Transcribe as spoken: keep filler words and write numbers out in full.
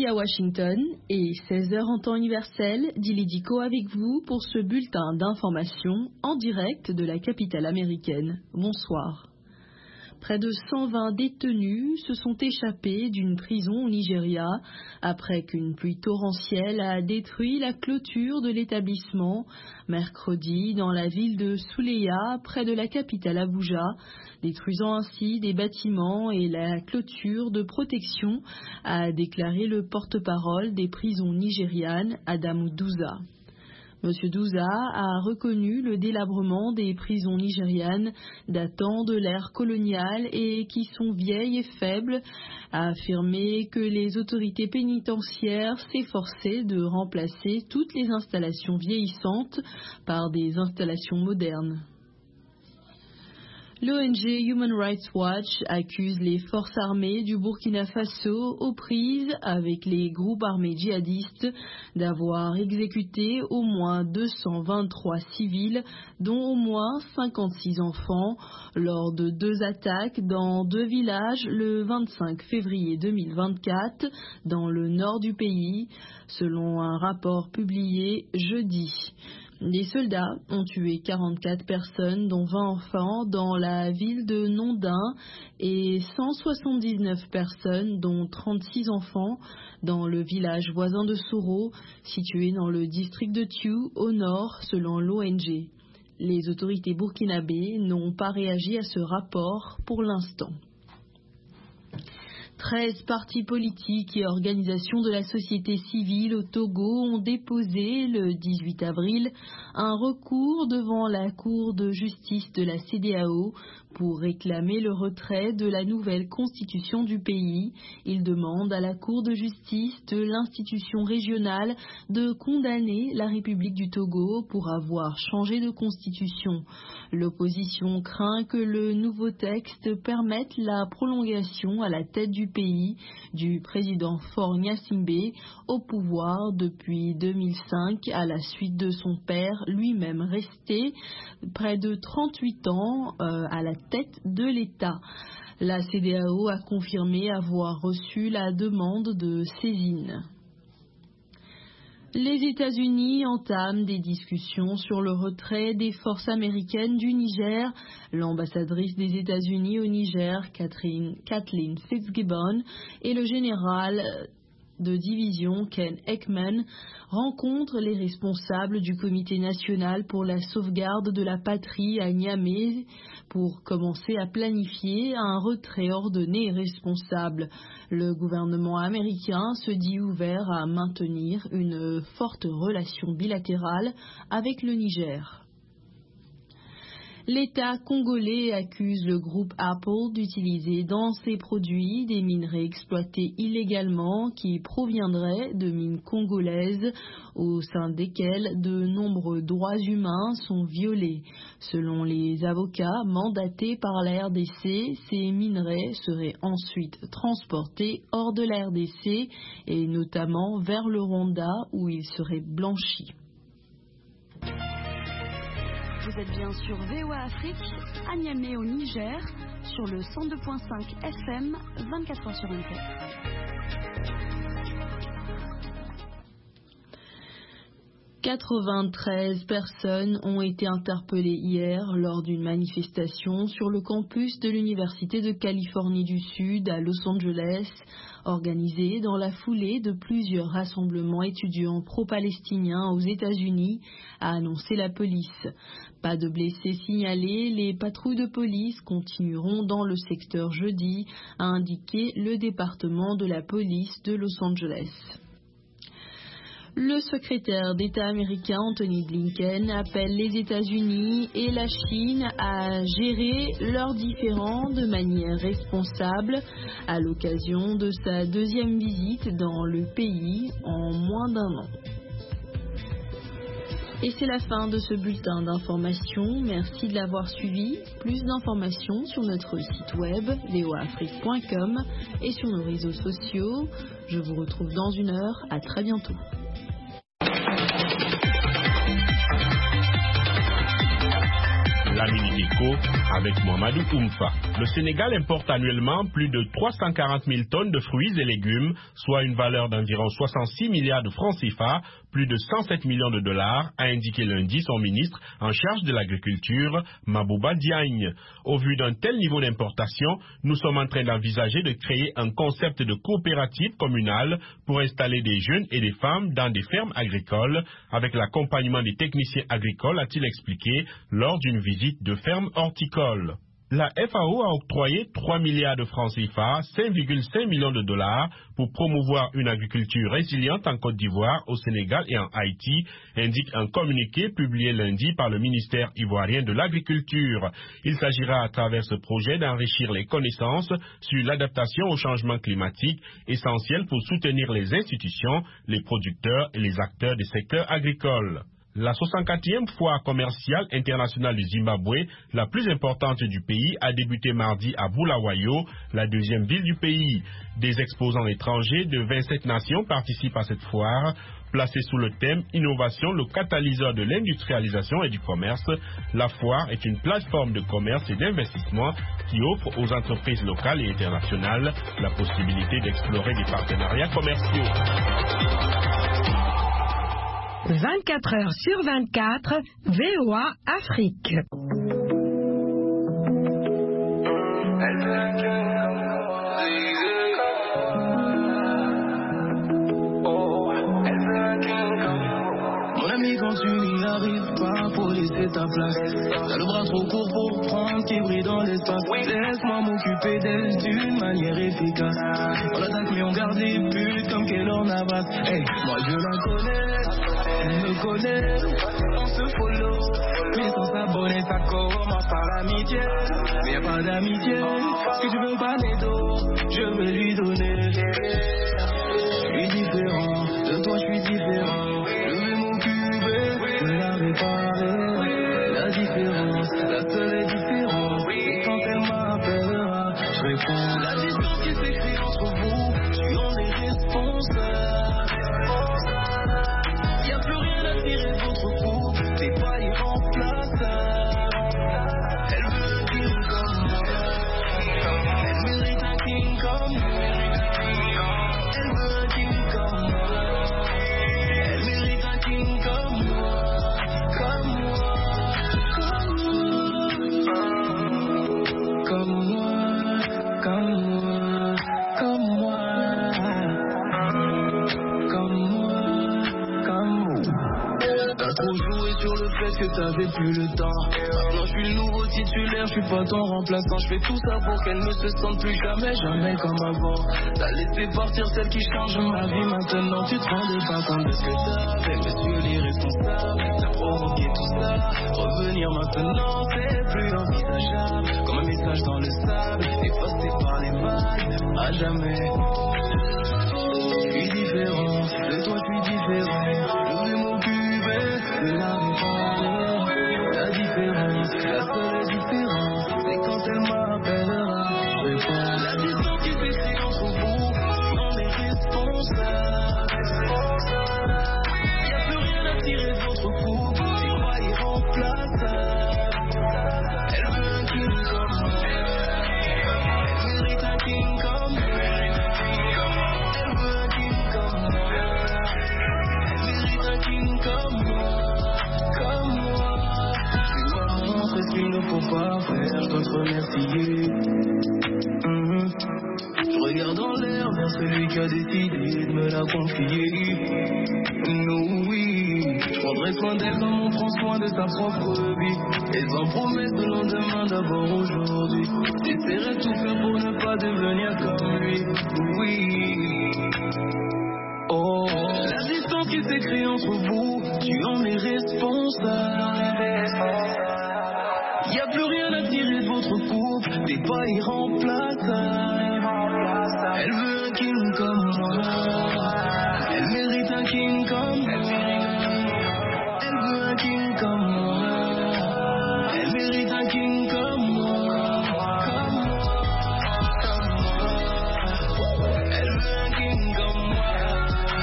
Midi à Washington et seize heures en temps universel, Dilly Dico avec vous pour ce bulletin d'information en direct de la capitale américaine. Bonsoir. Près de cent vingt détenus se sont échappés d'une prison au Nigeria après qu'une pluie torrentielle a détruit la clôture de l'établissement mercredi dans la ville de Suleja, près de la capitale Abuja, détruisant ainsi des bâtiments et la clôture de protection, a déclaré le porte-parole des prisons nigérianes, Adamu Duza. Monsieur Duza a reconnu le délabrement des prisons nigérianes datant de l'ère coloniale et qui sont vieilles et faibles, a affirmé que les autorités pénitentiaires s'efforçaient de remplacer toutes les installations vieillissantes par des installations modernes. L'O N G Human Rights Watch accuse les forces armées du Burkina Faso aux prises avec les groupes armés djihadistes d'avoir exécuté au moins deux cent vingt-trois civils, dont au moins cinquante-six enfants, lors de deux attaques dans deux villages le vingt-cinq février deux mille vingt-quatre dans le nord du pays, selon un rapport publié jeudi. Les soldats ont tué quarante-quatre personnes, dont vingt enfants, dans la ville de Nondin et cent soixante-dix-neuf personnes, dont trente-six enfants, dans le village voisin de Soro, situé dans le district de Thiou, au nord, selon l'O N G. Les autorités burkinabées n'ont pas réagi à ce rapport pour l'instant. treize partis politiques et organisations de la société civile au Togo ont déposé le dix-huit avril un recours devant la Cour de justice de la C E D E A O pour réclamer le retrait de la nouvelle constitution du pays. Ils demandent à la Cour de justice de l'institution régionale de condamner la République du Togo pour avoir changé de constitution. L'opposition craint que le nouveau texte permette la prolongation à la tête du pays du président Faure Gnassingbé au pouvoir depuis deux mille cinq à la suite de son père, lui-même resté près de trente-huit ans euh, à la tête de l'État. La C E D E A O a confirmé avoir reçu la demande de saisine. Les États-Unis entament des discussions sur le retrait des forces américaines du Niger. L'ambassadrice des États-Unis au Niger, Catherine, Kathleen Fitzgibbon, et le général de division Ken Ekman rencontrent les responsables du Comité national pour la sauvegarde de la patrie à Niamey pour commencer à planifier un retrait ordonné et responsable. Le gouvernement américain se dit ouvert à maintenir une forte relation bilatérale avec le Niger. L'État congolais accuse le groupe Apple d'utiliser dans ses produits des minerais exploités illégalement qui proviendraient de mines congolaises au sein desquelles de nombreux droits humains sont violés. Selon les avocats mandatés par la R D C, ces minerais seraient ensuite transportés hors de la R D C et notamment vers le Rwanda où ils seraient blanchis. Vous êtes bien sur V O A Afrique, à Niamey au Niger, sur le cent deux virgule cinq F M, vingt-quatre heures sur vingt-quatre. quatre-vingt-treize personnes ont été interpellées hier lors d'une manifestation sur le campus de l'Université de Californie du Sud à Los Angeles, organisée dans la foulée de plusieurs rassemblements étudiants pro-palestiniens aux États-Unis, a annoncé la police. Pas de blessés signalés, les patrouilles de police continueront dans le secteur jeudi, a indiqué le département de la police de Los Angeles. Le secrétaire d'État américain Anthony Blinken appelle les États-Unis et la Chine à gérer leurs différends de manière responsable à l'occasion de sa deuxième visite dans le pays en moins d'un an. Et c'est la fin de ce bulletin d'information. Merci de l'avoir suivi. Plus d'informations sur notre site web v o a afrique point com et sur nos réseaux sociaux. Je vous retrouve dans une heure. À très bientôt. Lamine Nico avec Mohamedou Oumfa. Le Sénégal importe annuellement plus de trois cent quarante mille tonnes de fruits et légumes, soit une valeur d'environ soixante-six milliards de francs C F A, plus de cent sept millions de dollars, a indiqué lundi son ministre en charge de l'agriculture, Mabouba Diagne. Au vu d'un tel niveau d'importation, nous sommes en train d'envisager de créer un concept de coopérative communale pour installer des jeunes et des femmes dans des fermes agricoles, avec l'accompagnement des techniciens agricoles, a-t-il expliqué lors d'une visite de ferme horticole. La F A O a octroyé trois milliards de francs C F A, cinq virgule cinq millions de dollars, pour promouvoir une agriculture résiliente en Côte d'Ivoire, au Sénégal et en Haïti, indique un communiqué publié lundi par le ministère ivoirien de l'Agriculture. Il s'agira à travers ce projet d'enrichir les connaissances sur l'adaptation au changement climatique, essentiel pour soutenir les institutions, les producteurs et les acteurs des secteurs agricoles. La soixante-quatrième foire commerciale internationale du Zimbabwe, la plus importante du pays, a débuté mardi à Bulawayo, la deuxième ville du pays. Des exposants étrangers de vingt-sept nations participent à cette foire. Placée sous le thème « Innovation, le catalyseur de l'industrialisation et du commerce », la foire est une plateforme de commerce et d'investissement qui offre aux entreprises locales et internationales la possibilité d'explorer des partenariats commerciaux. vingt-quatre heures sur vingt-quatre, V O A Afrique. Mon ami, quand tu n'y arrives pas, faut laisser ta place. T'as le bras trop court pour prendre qui brille dans l'espace. Laisse-moi m'occuper d'elle d'une manière efficace. On l'attaque mais on garde les buts comme Keylor Navas. Hey, moi je la connais, elle me connaît, on se follow. Mais sans s'abonner, ça commence par l'amitié. Mais y'a pas d'amitié, si tu veux pas d'eau, je vais lui donner. Je suis différent, de toi je suis différent. Je vais m'occuper de la réparer. La différence, la seule différence, c'est quand elle m'appellera, je réponds. La distance qui s'écrit entre vous, tu en es responsable. Y'a plus rien à tirer de votre couple, t'es pas irremplaçable. Elle veut un king comme moi, elle mérite un king comme moi. Elle veut un king comme moi, elle mérite un king comme moi, comme moi, comme moi, comme moi, comme moi, comme moi, comme moi. T'as trop joué sur le fait que t'avais plus le temps. Maintenant je suis le nouveau titulaire, je suis pas ton remplaçant. Je fais tout ça pour qu'elle ne se sente plus jamais, jamais comme avant. T'as laissé partir celle qui change ma vie. Maintenant tu te rendais pas compte de ce que t'avais. Monsieur l'irresponsable, t'as provoqué tout ça. Revenir maintenant c'est plus envisageable. Comme un message dans le sable, effacé par les vagues, à jamais. Je suis différent, de toi je suis différent. Je vais m'occuper de la réparer. La différence, la seule différence, c'est quand elle m'appellera, je réponds. La distance qui s'écrit entre vous, tu en es responsable. Y'a plus rien à tirer de votre couple, t'es pas irremplaçable. Elle veut un king comme moi, elle mérite un king comme moi. Elle veut un king comme moi, elle mérite un king comme moi, comme moi. Tu dois montrer ce qu'il ne faut pas faire, je dois te remercier. Mm-hmm. Je regarde en l'air vers celui qui a décidé de me la confier. Nous, oui, je prendrai soin d'elle comme on prend soin de sa propre vie. Et sans promesse de lendemain, d'abord aujourd'hui. J'essaierai de tout faire pour ne pas devenir comme lui. Oui. Oh, la distance qui s'écrit entre vous, tu en es responsable. Y'a plus rien à tirer de votre couple, t'es pas irremplaçable.